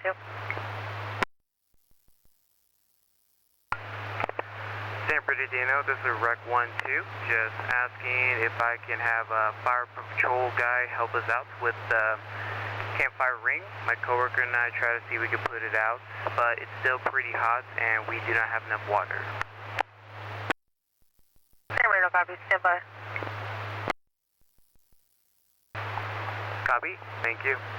you. San Bernardino, this is Rec 12. Just asking if I can have a fire patrol guy help us out with the campfire ring. My coworker and I try to see if we can put it out, but it's still pretty hot and we do not have enough water. San Bernardino, copy. Stand by. Copy. Thank you.